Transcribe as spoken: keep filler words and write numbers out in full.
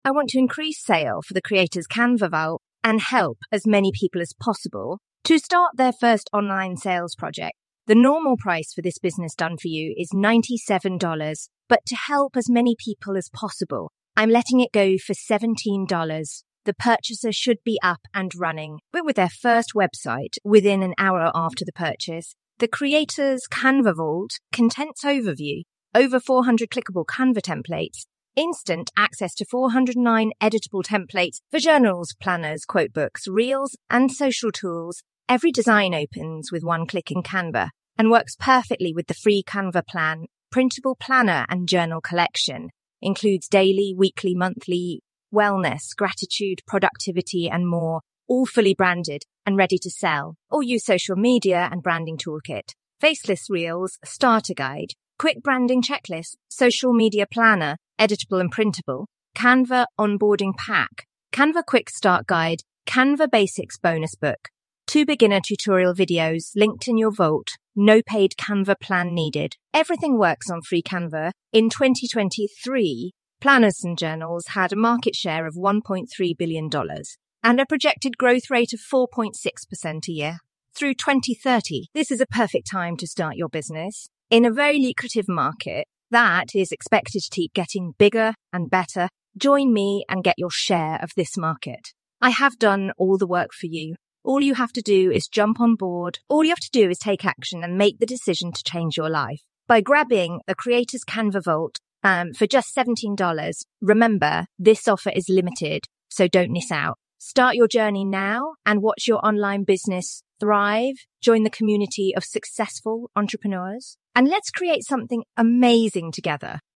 I want to increase sale for the Creators Canva Vault and help as many people as possible to start their first online sales project. The normal price for this business done for you is ninety-seven dollars, but to help as many people as possible, I'm letting it go for seventeen dollars. The purchaser should be up and running, but with their first website within an hour after the purchase. The Creators Canva Vault Contents Overview, over four hundred clickable Canva templates, instant access to four hundred nine editable templates for journals, planners, quote books, reels, and social tools. Every design opens with one click in Canva and works perfectly with the free Canva plan, printable planner and journal collection. Includes daily, weekly, monthly, wellness, gratitude, productivity, and more, all fully branded and ready to sell. Or use social media and branding toolkit, faceless reels, starter guide, quick branding checklist, social media planner, editable and printable, Canva onboarding pack, Canva quick start guide, Canva basics bonus book, two beginner tutorial videos linked in your vault, no paid Canva plan needed. Everything works on free Canva. In twenty twenty-three, planners and journals had a market share of one point three billion dollars and a projected growth rate of four point six percent a year. Through twenty thirty, this is a perfect time to start your business in a very lucrative market that is expected to keep getting bigger and better. Join me and get your share of this market. I have done all the work for you. All you have to do is jump on board. All you have to do is take action and make the decision to change your life. By grabbing the Creators Canva Vault um, for just seventeen dollars, remember, this offer is limited, so don't miss out. Start your journey now and watch your online business thrive. Join the community of successful entrepreneurs. And let's create something amazing together.